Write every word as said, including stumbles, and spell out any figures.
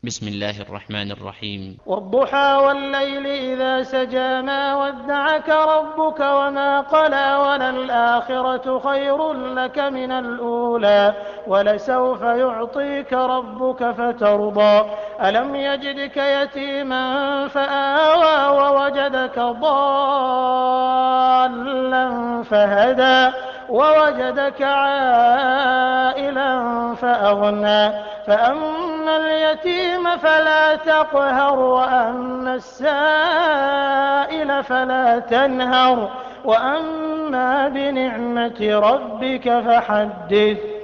بسم الله الرحمن الرحيم. والضحى والليل إذا سجى ما ودعك ربك وما قلى وللآخرة خير لك من الأولى ولسوف يعطيك ربك فترضى ألم يجدك يتيما فآوى ووجدك ضالا فهدى ووجدك عائلا فأغنى فأما اليتيم فلا تقهر وأما السائل فلا تنهر وأما بنعمة ربك فحدث.